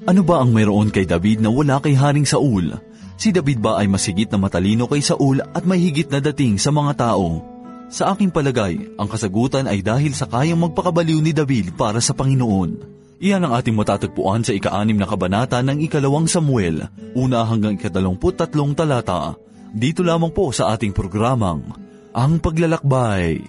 Ano ba ang mayroon kay David na wala kay Haring Saul? Si David ba ay masigit na matalino kay Saul at may higit na dating sa mga tao? Sa aking palagay, ang kasagutan ay dahil sa kayang magpakabaliw ni David para sa Panginoon. Iyan ang ating matatagpuan sa ika-6 na kabanata ng ika-2 Samuel, 1 hanggang ika-23 talata. Dito lamang po sa ating programang, Ang Paglalakbay.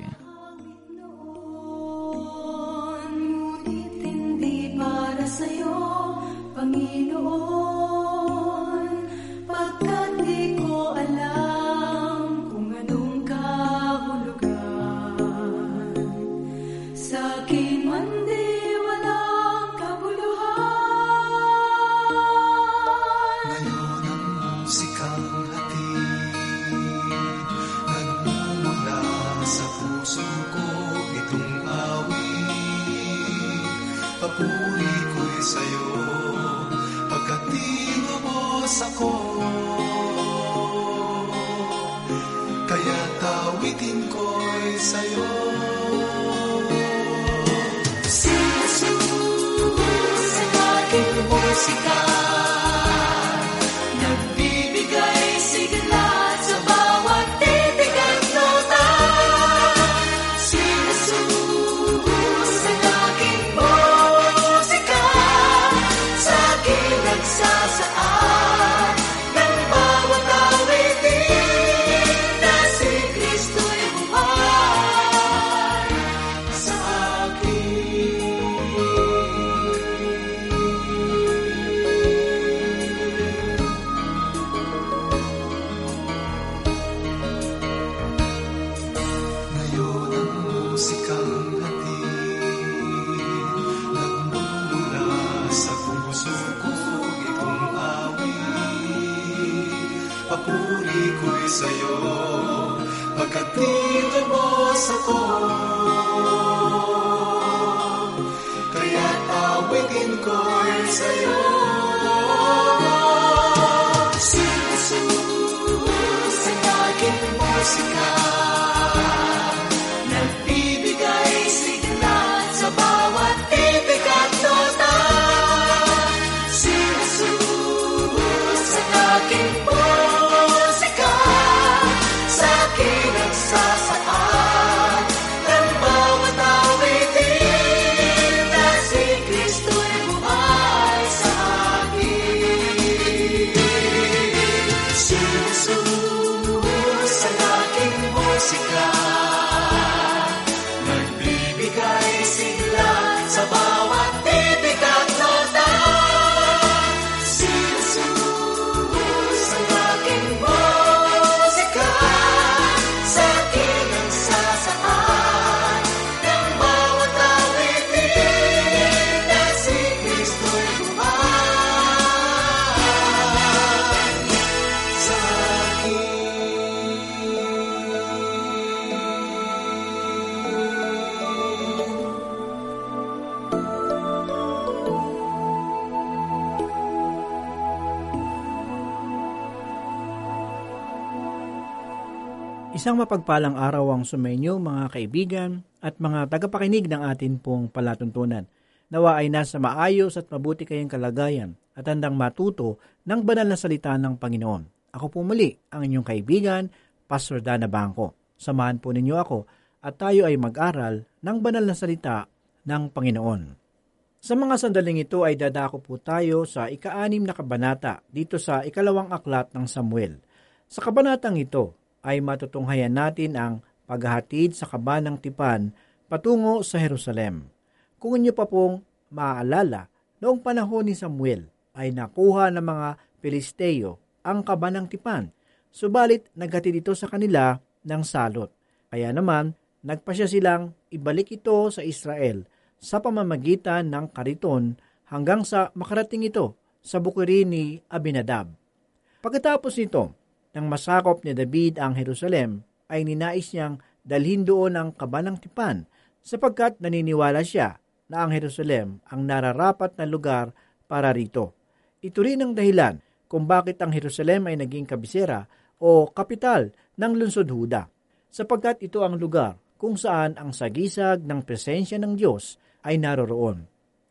Papuri ko'y sa'yo, pagkat tinubos ako. Kaya tawitin ko'y sa'yo. Si Jesus ang aking musika, nagbibigay sigla sa bawat titig at nota. Si Jesus ang aking musika, sa akin nagsasaan ng bawat awitin, na si Kristo'y buhay sa akin. Ngayon ang musikang hatid, nagmumula sa puso ko itong awit. Papuri ko'y sa'yo, pagkat tinubos ako. Kaya awitin ko'y sa'yo. Si Jesus ang aking musika, nagbibigay sigla sa bawat titig at nota. Si Jesus ang aking musika, sa akin nagsasaan ng bawat awitin, na si Kristo'y buhay sa akin. Si Jesus ang aking musika, nagbibigay sigla sa bawat titig at nota. Si Jesus ang aking musika, sa akin nagsasaan ng bawat awitin, na si Kristo'y buhay sa akin. Isang mapagpalang araw ang sumainyo mga kaibigan at mga tagapakinig ng atin pong palatuntunan. Nawa ay nasa maayos at mabuti kayong kalagayan at handang matuto ng banal na salita ng Panginoon. Ako po muli ang inyong kaibigan, Pastor Dana Bangko. Samahan po ninyo ako at tayo ay mag-aral ng banal na salita ng Panginoon. Sa mga sandaling ito ay dadako po tayo sa ika-6 na kabanata dito sa ikalawang aklat ng Samuel. Sa kabanatang ito ay matutunghayan natin ang paghahatid sa kabanang tipan patungo sa Jerusalem. Kung inyo pa pong maaalala, noong panahon ni Samuel ay nakuha ng mga Pilisteo ang kabanang tipan, subalit naghatid ito sa kanila ng salot. Kaya naman, nagpasya silang ibalik ito sa Israel sa pamamagitan ng kariton hanggang sa makarating ito sa bukirin ni Abinadab. Pagkatapos nito, nang masakop ni David ang Jerusalem, ay ninais niyang dalhin doon ang kabanang tipan sapagkat naniniwala siya na ang Jerusalem ang nararapat na lugar para rito. Ito rin ang dahilan kung bakit ang Jerusalem ay naging kabisera o kapital ng lungsod Huda, sapagkat ito ang lugar kung saan ang sagisag ng presensya ng Diyos ay naroroon.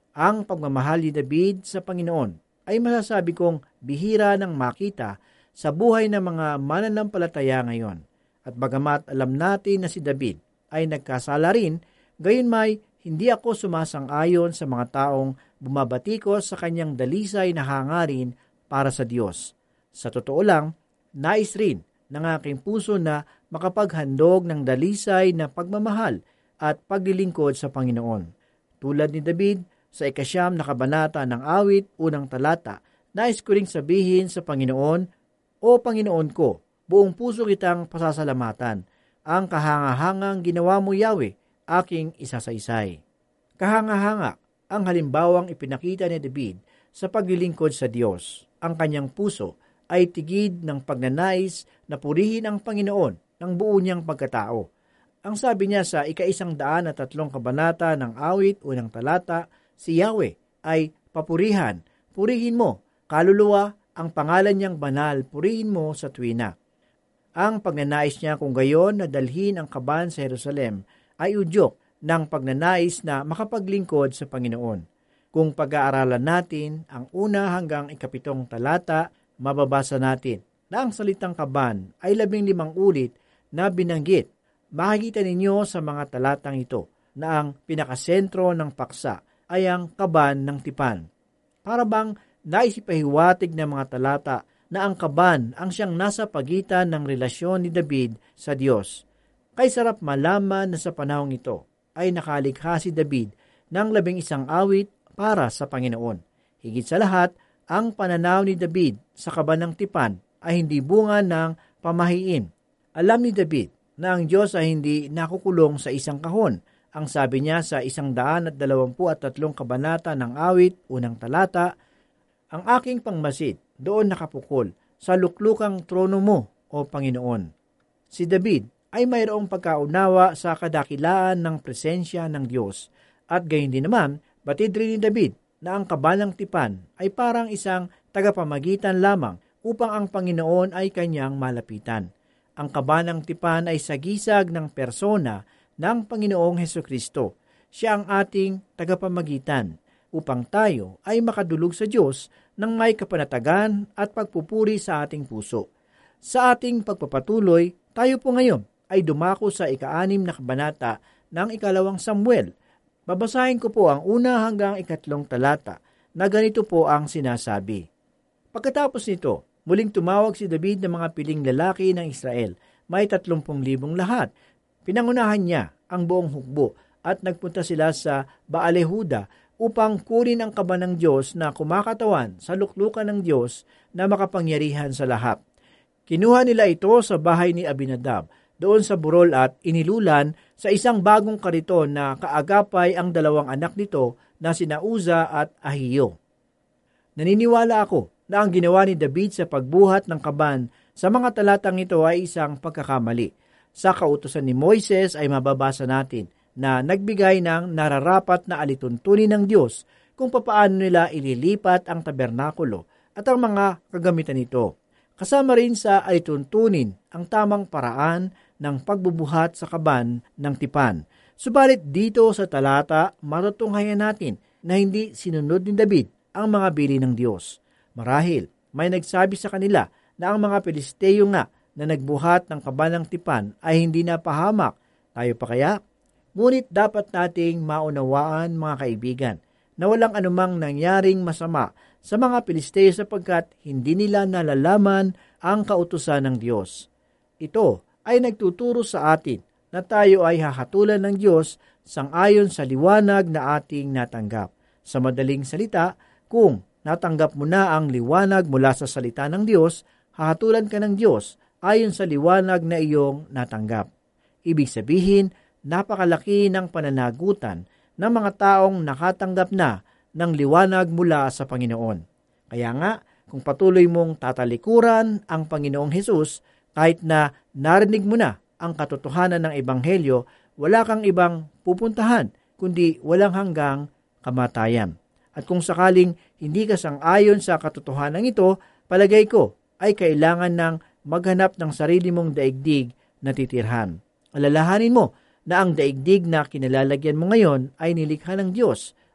Ang pagmamahal ni David sa Panginoon ay masasabi kong bihira ng makita sa buhay ng mga mananampalataya ngayon. At bagamat alam natin na si David ay nagkasala rin, gayon may hindi ako sumasang-ayon sa mga taong bumabatikos sa kanyang dalisay na hangarin para sa Diyos. Sa totoo lang, nais rin ng aking puso na makapaghandog ng dalisay na pagmamahal at paglilingkod sa Panginoon. Tulad ni David, sa 9 na kabanata ng awit, 1 talata, nais ko ring sabihin sa Panginoon, O Panginoon ko, buong puso kitang pasasalamatan. Ang kahangahangang ginawa mo, Yahweh, aking isasaysay. Kahanga-hanga ang halimbawang ipinakita ni David sa paglilingkod sa Diyos. Ang kanyang puso ay tigid ng pagnanais na purihin ang Panginoon ng buo niyang pagkatao. Ang sabi niya sa 103 kabanata ng awit, 1 talata, si Yahweh ay papurihan, purihin mo, kaluluwa, ang pangalan niyang banal, purihin mo sa tuwina. Ang pagnanais niya kung gayon na dalhin ang kaban sa Jerusalem ay udyok ng pagnanais na makapaglingkod sa Panginoon. Kung pag-aaralan natin ang 1 hanggang 7 talata, mababasa natin na ang salitang kaban ay 15 ulit na binanggit. Makikita ninyo sa mga talatang ito na ang pinakasentro ng paksa ay ang kaban ng tipan. Para bang naisipahiwatig ng mga talata na ang kaban ang siyang nasa pagitan ng relasyon ni David sa Diyos. Kay sarap malaman na sa panahong ito ay nakalikha si David ng 11 awit para sa Panginoon. Higit sa lahat, ang pananaw ni David sa kaban ng tipan ay hindi bunga ng pamahiin. Alam ni David na ang Diyos ay hindi nakukulong sa isang kahon. Ang sabi niya sa 123 kabanata ng awit, 1 talata, ang aking pangmasid doon nakapukol sa luklukang trono mo, O Panginoon. Si David ay mayroong pagkaunawa sa kadakilaan ng presensya ng Diyos. At gayon din naman, batid rin ni David na ang kaban ng tipan ay parang isang tagapamagitan lamang upang ang Panginoon ay kanyang malapitan. Ang kaban ng tipan ay sagisag ng persona ng Panginoong Hesukristo. Siya ang ating tagapamagitan upang tayo ay makadulog sa Diyos ng may kapanatagan at pagpupuri sa ating puso. Sa ating pagpapatuloy, tayo po ngayon ay dumako sa 6 na kabanata ng 2 Samuel. Babasahin ko po ang 1 hanggang 3 talata na ganito po ang sinasabi. Pagkatapos nito, muling tumawag si David ng mga piling lalaki ng Israel. May 30,000 lahat. Pinangunahan niya ang buong hukbo at nagpunta sila sa Baal-Yehuda upang kunin ang kaban ng Diyos na kumakatawan sa luklukan ng Diyos na makapangyarihan sa lahat. Kinuha nila ito sa bahay ni Abinadab, doon sa burol at inilulan sa isang bagong kariton na kaagapay ang 2 anak nito na sina Uza at Ahiyo. Naniniwala ako na ang ginawa ni David sa pagbuhat ng kaban sa mga talatang ito ay isang pagkakamali. Sa kautusan ni Moises ay mababasa natin na nagbigay ng nararapat na alituntunin ng Diyos kung papaano nila ililipat ang tabernakulo at ang mga kagamitan nito. Kasama rin sa alituntunin ang tamang paraan ng pagbubuhat sa kaban ng tipan. Subalit dito sa talata, matutunghayan natin na hindi sinunod ni David ang mga bili ng Diyos. Marahil, may nagsabi sa kanila na ang mga Pilisteo nga na nagbuhat ng kaban ng tipan ay hindi napahamak. Tayo pa kaya? Ngunit dapat nating maunawaan, mga kaibigan, na walang anumang nangyaring masama sa mga Pilisteo sapagkat hindi nila nalalaman ang kautusan ng Diyos. Ito ay nagtuturo sa atin na tayo ay hahatulan ng Diyos sangayon sa liwanag na ating natanggap. Sa madaling salita, kung natanggap mo na ang liwanag mula sa salita ng Diyos, hahatulan ka ng Diyos ayon sa liwanag na iyong natanggap. Ibig sabihin, napakalaki ng pananagutan ng mga taong nakatanggap na ng liwanag mula sa Panginoon. Kaya nga, kung patuloy mong tatalikuran ang Panginoong Hesus, kahit na narinig mo na ang katotohanan ng Ebanghelyo, wala kang ibang pupuntahan, kundi walang hanggang kamatayan. At kung sakaling hindi ka sang-ayon sa katotohanan ito, palagay ko ay kailangan ng maghanap ng sarili mong daigdig na titirhan. Alalahanin mo na ang daigdig na kinalalagyan mo ngayon ay nilikha ng Diyos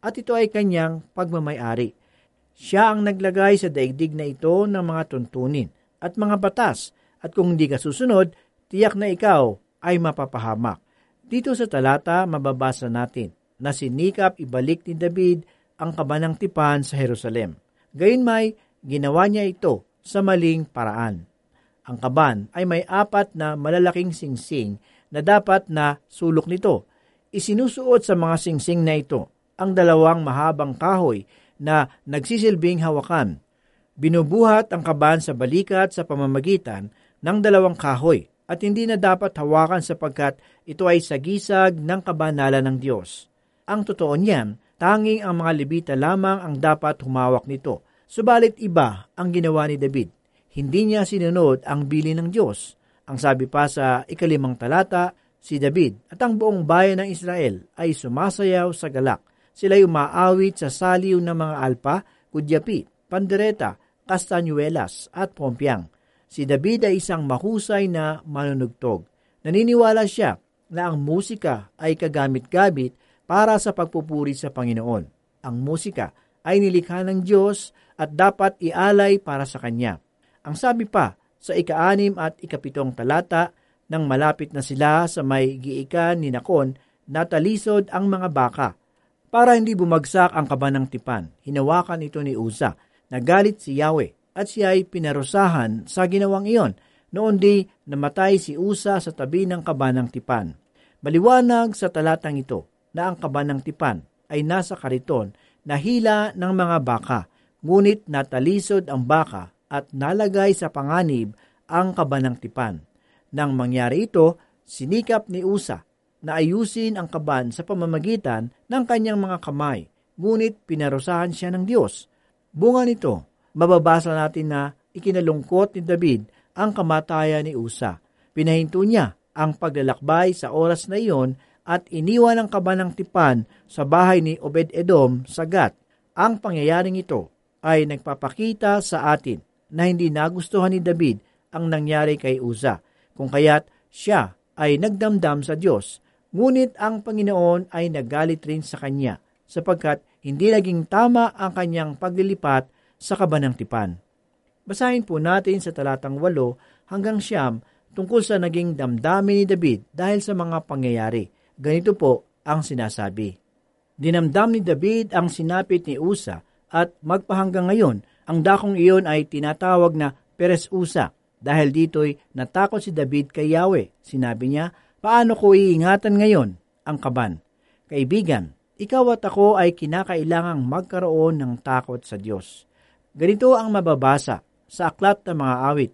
at ito ay kanyang pagmamayari. Siya ang naglagay sa daigdig na ito ng mga tuntunin at mga batas, at kung hindi ka susunod, tiyak na ikaw ay mapapahamak. Dito sa talata, mababasa natin na sinikap ibalik ni David ang kabanang tipan sa Jerusalem. Gayunmay, ginawa niya ito sa maling paraan. Ang kaban ay may 4 na malalaking singsing na dapat na sulok nito. Isinusuot sa mga singsing na ito ang 2 mahabang kahoy na nagsisilbing hawakan. Binubuhat ang kaban sa balikat sa pamamagitan ng 2 kahoy at hindi na dapat hawakan sapagkat ito ay sagisag ng kabanalan ng Diyos. Ang totoo niyan, tanging ang mga Levita lamang ang dapat humawak nito. Subalit iba ang ginawa ni David. Hindi niya sinunod ang bilin ng Diyos. Ang sabi pa sa 5 talata, si David at ang buong bayan ng Israel ay sumasayaw sa galak. Sila'y umaawit sa saliw ng mga alpa, kudyapi, pandereta, kastanyuelas at pompyang. Si David ay isang mahusay na manunugtog. Naniniwala siya na ang musika ay kagamit-gamit para sa pagpupuri sa Panginoon. Ang musika ay nilikha ng Diyos at dapat ialay para sa Kanya. Ang sabi pa sa 6 at 7 talata, nang malapit na sila sa may giikan ni Nakon, natalisod ang mga baka. Para hindi bumagsak ang kabanang tipan, hinawakan ito ni Uza. Nagalit si Yahweh at siya ay pinarusahan sa ginawang iyon. Noon di namatay si Uza sa tabi ng kabanang tipan. Maliwanag sa talatang ito na ang kabanang tipan ay nasa kariton na hila ng mga baka, ngunit natalisod ang baka at nalagay sa panganib ang kabanang tipan. Nang mangyari ito, sinikap ni Uza na ayusin ang kaban sa pamamagitan ng kanyang mga kamay, ngunit pinarusahan siya ng Diyos. Bunga nito, mababasa natin na ikinalungkot ni David ang kamatayan ni Uza. Pinahinto niya ang paglalakbay sa oras na iyon at iniwan ang kabanang tipan sa bahay ni Obed-Edom sa Gat. Ang pangyayaring ito ay nagpapakita sa atin na hindi nagustuhan ni David ang nangyari kay Uza, kung kaya't siya ay nagdamdam sa Diyos. Ngunit ang Panginoon ay nagalit rin sa kanya sapagkat hindi naging tama ang kanyang paglilipat sa kabanang tipan. Basahin po natin sa talatang 8 hanggang 9 tungkol sa naging damdamin ni David dahil sa mga pangyayari. Ganito po ang sinasabi. Dinamdam ni David ang sinapit ni Uza at magpahanggang ngayon ang dakong iyon ay tinatawag na Peres Uza. Dahil dito'y natakot si David kay Yahweh. Sinabi niya, paano ko iingatan ngayon ang kaban? Kaibigan, ikaw at ako ay kinakailangang magkaroon ng takot sa Diyos. Ganito ang mababasa sa Aklat ng Mga Awit,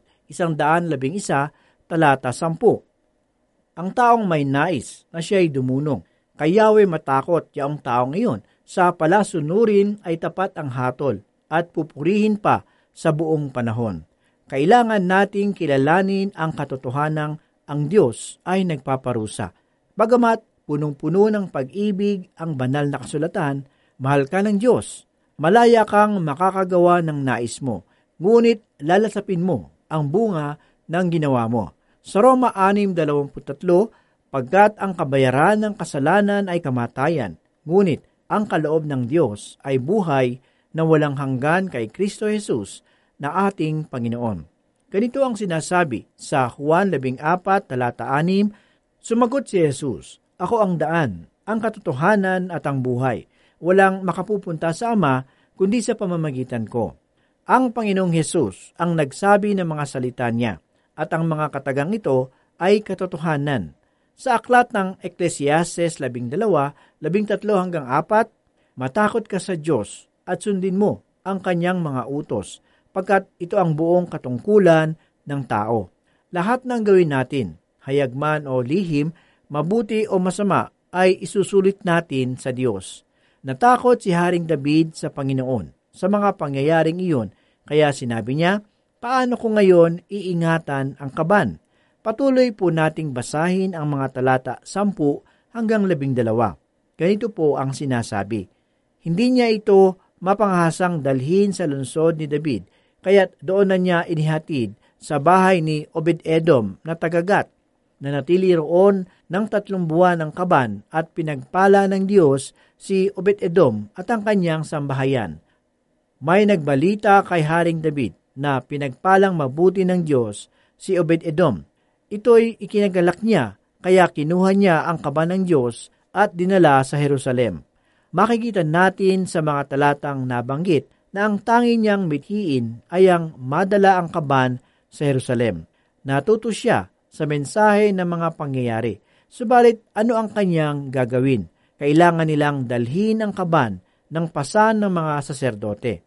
111, talata 10. Ang taong may nais na siya'y dumunong, kay Yahweh matakot yaong taong iyon, sa palasunurin ay tapat ang hatol at pupurihin pa sa buong panahon. Kailangan nating kilalanin ang katotohanang ang Diyos ay nagpaparusa. Bagamat punong-puno ng pag-ibig ang banal na kasulatan, mahal ka ng Diyos, malaya kang makakagawa ng nais mo, ngunit lalasapin mo ang bunga ng ginawa mo. Sa Roma 6:23, pagkat ang kabayaran ng kasalanan ay kamatayan, ngunit ang kaloob ng Diyos ay buhay na walang hanggan kay Kristo Jesus na ating Panginoon. Ganito ang sinasabi sa Juan 14, talata 6, sumagot si Jesus, ako ang daan, ang katotohanan at ang buhay. Walang makapupunta sa Ama kundi sa pamamagitan ko. Ang Panginoong Jesus ang nagsabi ng mga salita niya at ang mga katagang ito ay katotohanan. Sa aklat ng Ecclesiastes 12:13-4, matakot ka sa Diyos at sundin mo ang kanyang mga utos, pagkat ito ang buong katungkulan ng tao. Lahat ng gawin natin, hayag man o lihim, mabuti o masama, ay isusulit natin sa Diyos. Natakot si Haring David sa Panginoon sa mga pangyayaring iyon, kaya sinabi niya, paano ko ngayon iingatan ang kaban? Patuloy po nating basahin ang mga talata 10 hanggang 12. Ganito po ang sinasabi. Hindi niya ito mapanghasang dalhin sa lungsod ni David, kaya't doon na niya inihatid sa bahay ni Obed-Edom na taga-Gat. Nanatili roon ng 3 buwan ng kaban at pinagpala ng Diyos si Obed-Edom at ang kanyang sambahayan. May nagbalita kay Haring David na pinagpalang mabuti ng Diyos si Obed-Edom. Ito'y ikinagalak niya, kaya kinuha niya ang kaban ng Diyos at dinala sa Jerusalem. Makikita natin sa mga talatang nabanggit na ang tangi niyang mithiin ay ang madala ang kaban sa Jerusalem. Natuto siya sa mensahe ng mga pangyayari. Subalit ano ang kanyang gagawin? Kailangan nilang dalhin ang kaban ng pasan ng mga saserdote.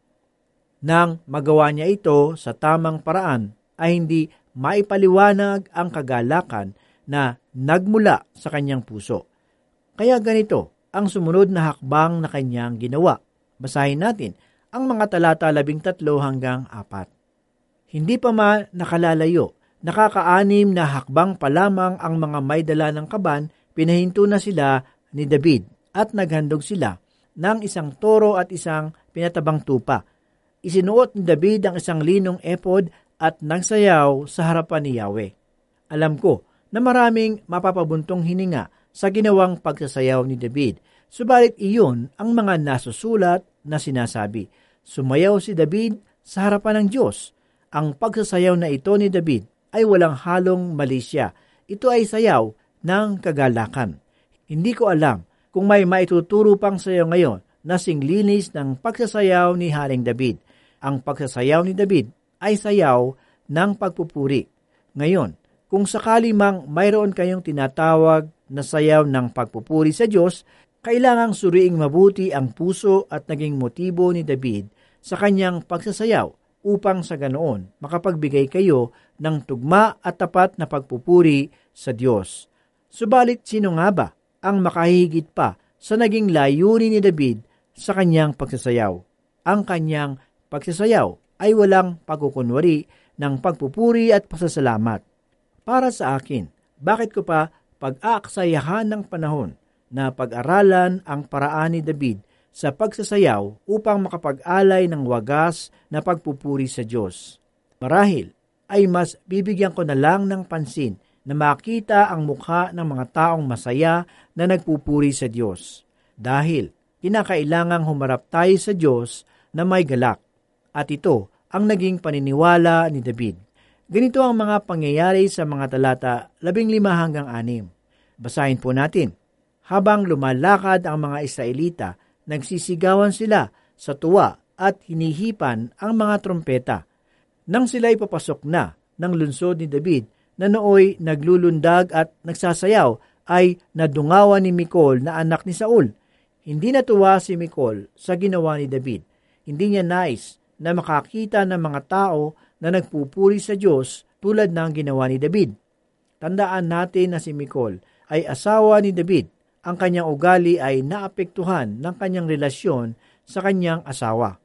Nang magawa niya ito sa tamang paraan, ay hindi maipaliwanag ang kagalakan na nagmula sa kanyang puso. Kaya ganito ang sumunod na hakbang na kanyang ginawa. Basahin natin ang mga talata 13 hanggang 4. Hindi pa nakalalayo, nakaka-6 na hakbang pa lamang ang mga may dala ng kaban, pinahinto na sila ni David at naghandog sila ng 1 toro at 1 pinatabang tupa. Isinuot ni David ang 1 linong epod at nagsayaw sa harapan ni Yahweh. Alam ko na maraming mapapabuntong hininga sa ginawang pagsasayaw ni David, subalit iyon ang mga nasusulat na sinasabi. Sumayaw si David sa harapan ng Diyos. Ang pagsasayaw na ito ni David ay walang halong malisya. Ito ay sayaw ng kagalakan. Hindi ko alam kung may maituturo pang sayaw ngayon na singlinis ng pagsasayaw ni Haring David. Ang pagsasayaw ni David ay sayaw ng pagpupuri. Ngayon, kung sakali mang mayroon kayong tinatawag na sayaw ng pagpupuri sa Diyos, kailangang suriing mabuti ang puso at naging motibo ni David sa kanyang pagsasayaw upang sa ganoon makapagbigay kayo ng tugma at tapat na pagpupuri sa Diyos. Subalit sino nga ba ang makahigit pa sa naging layunin ni David sa kanyang pagsasayaw? Ang kanyang pagsasayaw ay walang pagkukunwari ng pagpupuri at pasasalamat. Para sa akin, bakit ko pa pag-aaksayahan ng panahon na pag-aralan ang paraan ni David sa pagsasayaw upang makapag-alay ng wagas na pagpupuri sa Diyos? Marahil ay mas bibigyan ko na lang ng pansin na makita ang mukha ng mga taong masaya na nagpupuri sa Diyos. Dahil kinakailangang humarap tayo sa Diyos na may galak. At ito ang naging paniniwala ni David. Ganito ang mga pangyayari sa mga talata 15 hanggang 6. Basahin po natin. Habang lumalakad ang mga Israelita, nagsisigawan sila sa tuwa at hinihipan ang mga trompeta. Nang sila'y papasok na ng lungsod ni David, na nooy naglulundag at nagsasayaw, ay nadungawan ni Mikol na anak ni Saul. Hindi natuwa si Mikol sa ginawa ni David. Hindi niya nais na makakita ng mga tao na nagpupuri sa Diyos tulad ng ginawa ni David. Tandaan natin na si Mikol ay asawa ni David. Ang kanyang ugali ay naapektuhan ng kanyang relasyon sa kanyang asawa.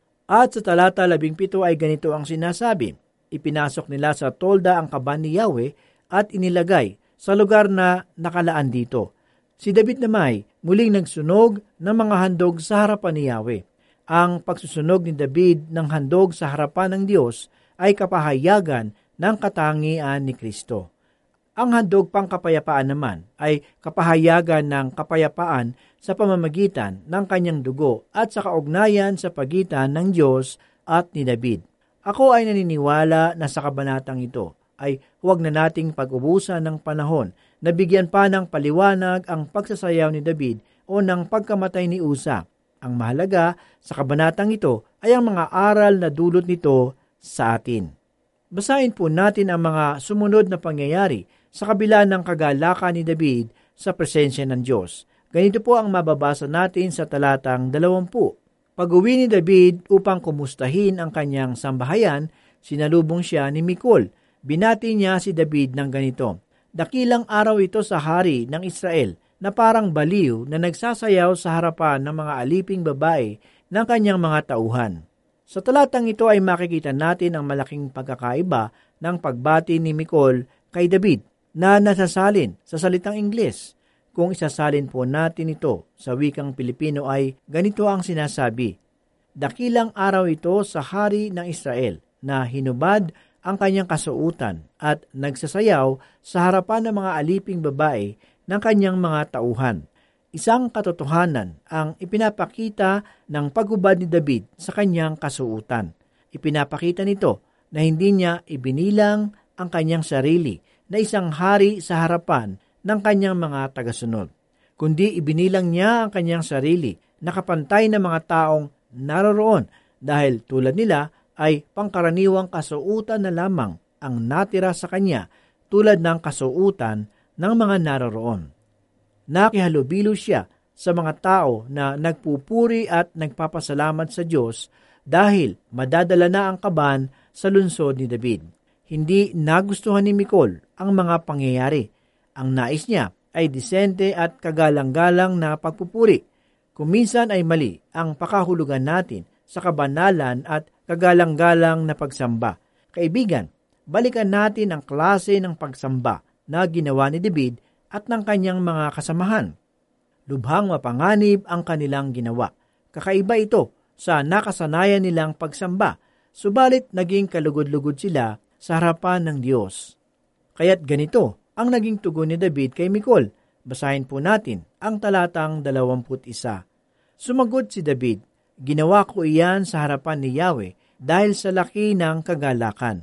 At sa talata 17 ay ganito ang sinasabi. Ipinasok nila sa tolda ang kaban ni Yahweh at inilagay sa lugar na nakalaan dito. Si David naman muling nagsunog ng mga handog sa harapan ni Yahweh. Ang pagsusunog ni David ng handog sa harapan ng Diyos ay kapahayagan ng katangian ni Kristo. Ang handog pangkapayapaan naman ay kapahayagan ng kapayapaan sa pamamagitan ng kanyang dugo at sa kaugnayan sa pagitan ng Diyos at ni David. Ako ay naniniwala na sa kabanatang ito ay huwag na nating pag-ubusan ng panahon na bigyan pa ng paliwanag ang pagsasayaw ni David o ng pagkamatay ni Usa. Ang mahalaga sa kabanatang ito ay ang mga aral na dulot nito sa atin. Basahin po natin ang mga sumunod na pangyayari sa kabila ng kagalakan ni David sa presensya ng Diyos. Ganito po ang mababasa natin sa talatang 20. Pag-uwi ni David upang kumustahin ang kanyang sambahayan, sinalubong siya ni Mikol. Binati niya si David ng ganito, dakilang araw ito sa hari ng Israel na parang baliw na nagsasayaw sa harapan ng mga aliping babae ng kanyang mga tauhan. Sa talatang ito ay makikita natin ang malaking pagkakaiba ng pagbati ni Mikol kay David na nasasalin sa salitang Ingles. Kung isasalin po natin ito sa wikang Pilipino ay ganito ang sinasabi, dakilang araw ito sa hari ng Israel na hinubad ang kanyang kasuotan at nagsasayaw sa harapan ng mga aliping babae ng kanyang mga tauhan. Isang katotohanan ang ipinapakita ng paghubad ni David sa kanyang kasuotan. Ipinapakita nito na hindi niya ibinilang ang kanyang sarili na isang hari sa harapan ng kanyang mga tagasunod, kundi ibinilang niya ang kanyang sarili na kapantay ng mga taong naroroon dahil tulad nila ay pangkaraniwang kasuotan na lamang ang natira sa kanya tulad ng kasuotan ng mga naroroon. Nakihalubilo siya sa mga tao na nagpupuri at nagpapasalamat sa Diyos dahil madadala na ang kaban sa lungsod ni David. Hindi nagustuhan ni Michal ang mga pangyayari. Ang nais niya ay disente at kagalang-galang na pagpupuri. Kuminsan ay mali ang pakahulugan natin sa kabanalan at kagalang-galang na pagsamba. Kaibigan, balikan natin ang klase ng pagsamba na ginawa ni David at ng kanyang mga kasamahan. Lubhang mapanganib ang kanilang ginawa. Kakaiba ito sa nakasanayan nilang pagsamba, subalit naging kalugod-lugod sila sa harapan ng Diyos. Kaya't ganito ang naging tugon ni David kay Michal. Basahin po natin ang talatang 21. Sumagot si David, "Ginawa ko iyan sa harapan ni Yahweh dahil sa laki ng kagalakan.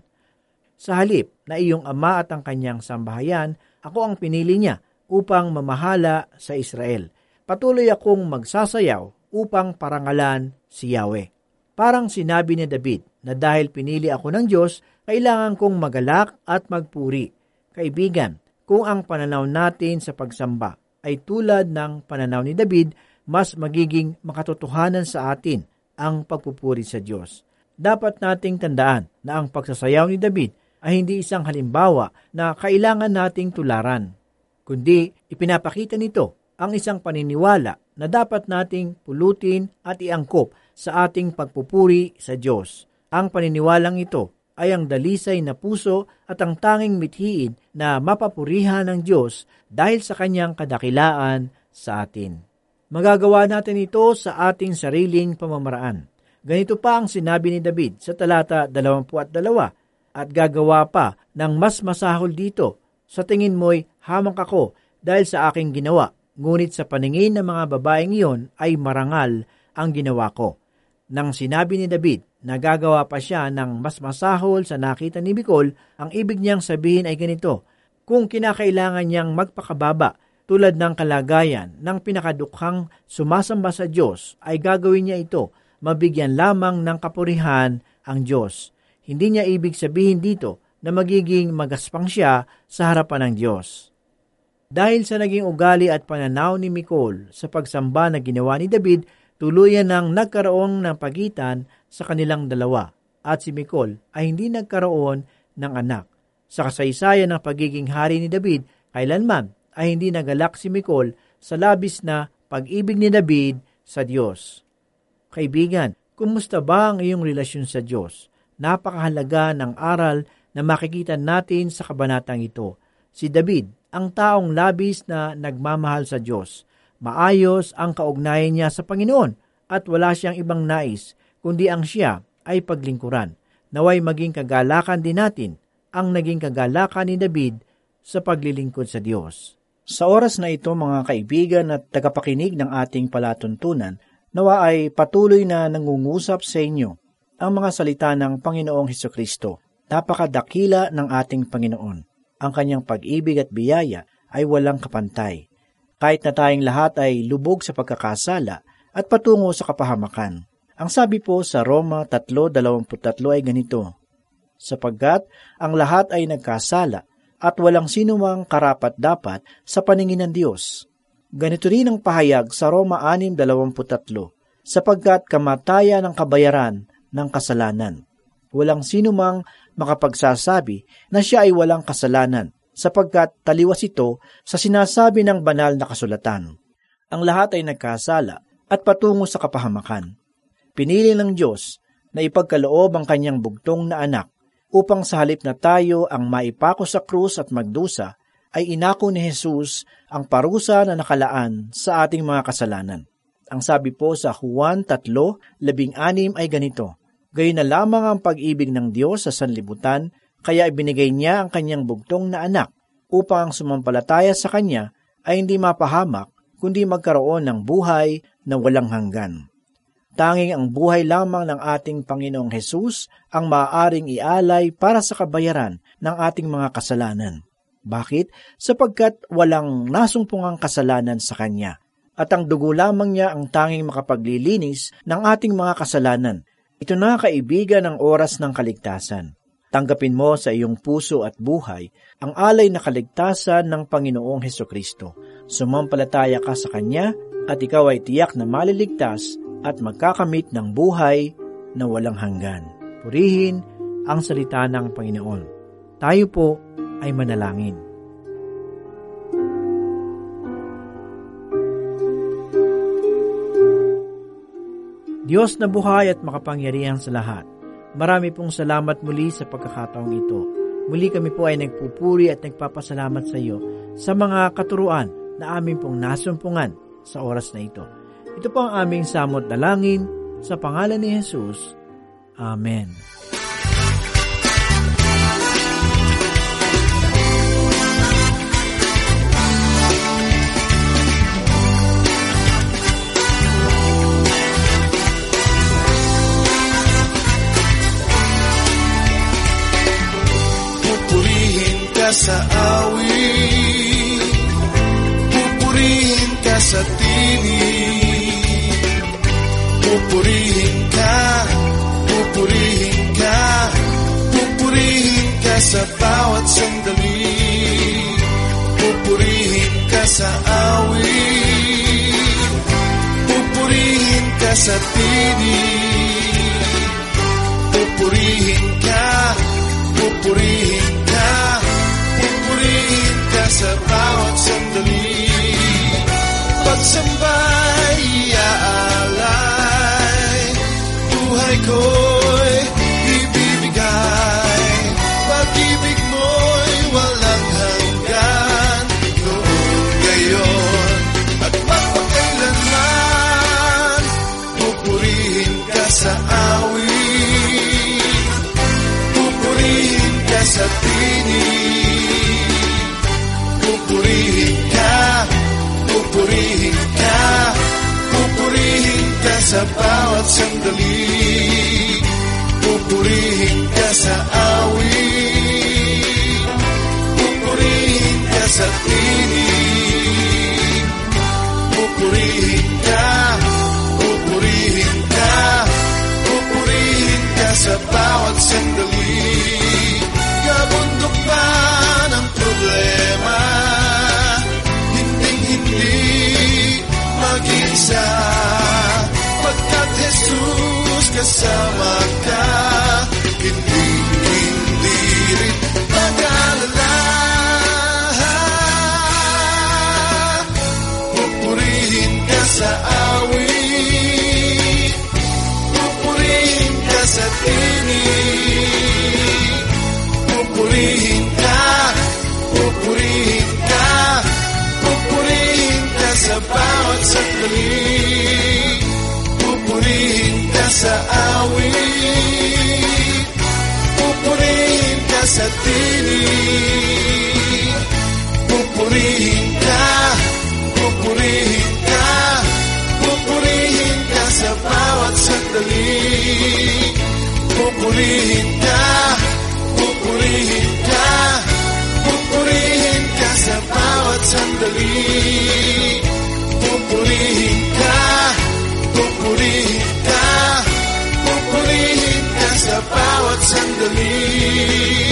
Sa halip na iyong ama at ang kanyang sambahayan, ako ang pinili niya upang mamahala sa Israel. Patuloy akong magsasayaw upang parangalan si Yahweh." Parang sinabi ni David na dahil pinili ako ng Diyos, kailangan kong magalak at magpuri. Kaibigan, kung ang pananaw natin sa pagsamba ay tulad ng pananaw ni David, mas magiging makatotohanan sa atin ang pagpupuri sa Diyos. Dapat nating tandaan na ang pagsasayaw ni David ay hindi isang halimbawa na kailangan nating tularan, kundi ipinapakita nito ang isang paniniwala na dapat nating pulutin at iangkop sa ating pagpupuri sa Diyos. Ang paniniwalang ito ay ang dalisay na puso at ang tanging mithiin na mapapurihan ng Diyos dahil sa kanyang kadakilaan sa atin. Magagawa natin ito sa ating sariling pamamaraan. Ganito pa ang sinabi ni David sa talata 22, "At gagawa pa ng mas masahol dito. Sa tingin mo'y hamak ako dahil sa aking ginawa, ngunit sa paningin ng mga babaeng iyon ay marangal ang ginawa ko." Nang sinabi ni David na gagawa pa siya ng mas masahol sa nakita ni Michal, ang ibig niyang sabihin ay ganito: kung kinakailangan niyang magpakababa tulad ng kalagayan ng pinakadukhang sumasamba sa Diyos, ay gagawin niya ito, mabigyan lamang ng kapurihan ang Diyos. Hindi niya ibig sabihin dito na magiging magaspang siya sa harapan ng Diyos. Dahil sa naging ugali at pananaw ni Michal sa pagsamba na ginawa ni David, tuluyan nang nagkaroon ng pagitan sa kanilang dalawa, at si Michal ay hindi nagkaroon ng anak. Sa kasaysayan ng pagiging hari ni David, kailanman ay hindi nagalak si Michal sa labis na pag-ibig ni David sa Diyos. Kaibigan, kumusta ba ang iyong relasyon sa Diyos? Napakahalaga ng aral na makikita natin sa kabanatang ito. Si David, ang taong labis na nagmamahal sa Diyos. Maayos ang kaugnayan niya sa Panginoon at wala siyang ibang nais, kundi ang siya ay paglingkuran. Naway maging kagalakan din natin ang naging kagalakan ni David sa paglilingkod sa Diyos. Sa oras na ito, mga kaibigan at tagapakinig ng ating palatuntunan, nawa ay patuloy na nangungusap sa inyo ang mga salita ng Panginoong Hesukristo. Napakadakila ng ating Panginoon. Ang kanyang pag-ibig at biyaya ay walang kapantay. Kahit na tayong lahat ay lubog sa pagkakasala at patungo sa kapahamakan. Ang sabi po sa Roma 3:23 ay ganito: "Sapagkat ang lahat ay nagkasala at walang sinumang karapat-dapat sa paningin ng Diyos." Ganito rin ang pahayag sa Roma 6:23, "Sapagkat kamatayan ang kabayaran ng kasalanan. Walang sinumang makapagsasabi na siya ay walang kasalanan, sapagkat taliwas ito sa sinasabi ng banal na kasulatan. Ang lahat ay nagkasala at patungo sa kapahamakan. Pinili ng Diyos na ipagkaloob ang kanyang bugtong na anak upang sa halip na tayo ang maipako sa krus at magdusa, ay inako ni Jesus ang parusa na nakalaan sa ating mga kasalanan. Ang sabi po sa Juan 3:16 ay ganito: "Gayon na lamang ang pag-ibig ng Diyos sa sanlibutan, Kaya ibinigay niya ang kanyang bugtong na anak upang ang sumampalataya sa kanya ay hindi mapahamak, kundi magkaroon ng buhay na walang hanggan. Tanging ang buhay lamang ng ating Panginoong Hesus ang maaaring ialay para sa kabayaran ng ating mga kasalanan. Bakit? Sapagkat walang nasumpungang kasalanan sa Kanya, at ang dugo lamang niya ang tanging makapaglilinis ng ating mga kasalanan. Ito na, kaibigan, ang oras ng kaligtasan. Tanggapin mo sa iyong puso at buhay ang alay na kaligtasan ng Panginoong Hesukristo. Sumampalataya ka sa Kanya at ikaw ay tiyak na maliligtas at magkakamit ng buhay na walang hanggan. Purihin ang salita ng Panginoon. Tayo po ay manalangin. Diyos na buhay at makapangyarihan sa lahat, marami pong salamat muli sa pagkakataong ito. Muli kami po ay nagpupuri at nagpapasalamat sa iyo sa mga katuruan na aming pong nasumpungan sa oras na ito. Ito po ang aming samot dalangin sa pangalan ni Jesus. Amen. Pupurihin ka sa awit, pupurihin ka sa tinig. Pupurihin ka, pupurihin ka, pupurihin ka sa bawat sandali. Pupurihin ka sa awit, pupurihin ka sa tinig. Pupurihin ka, pupurihin ka, pupurihin ka sa bawat sandali. Pagsambay iaalay, buhay ko'y ibibigay. Pag-ibig mo'y walang hanggan, noon, ngayon, at magpakailanman. Pupurihin ka sa awit, pupurihin ka sa tinig. Pupurihin ka, pupurihin ka, pupurihin ka sa bawat sandali. Pupurihin ka sa awit, pupurihin ka sa tinig. Pupurihin ka, pupurihin ka, pupurihin ka sa bawat sandali. Kabundok man ang problema, mag-isa, pagkat Jesus kasama ka, hindi rin mag-alala. Pupurihin ka sa awit, pupurihin ka sa tinig. Pupurihin ka, pupurihin ka, pupurihin ka sa bawat sandali. Pupurihin ka sa awit, pupurihin ka sa tinig. Pupurihin ka, pupurihin ka, pupurihin ka sa bawat sandali. Pupurihin ka, pupurihin ka, pupurihin ka sa bawat sandali. Pupurihin ka, pupurihin ka, pupurihin ka sa bawat sandali.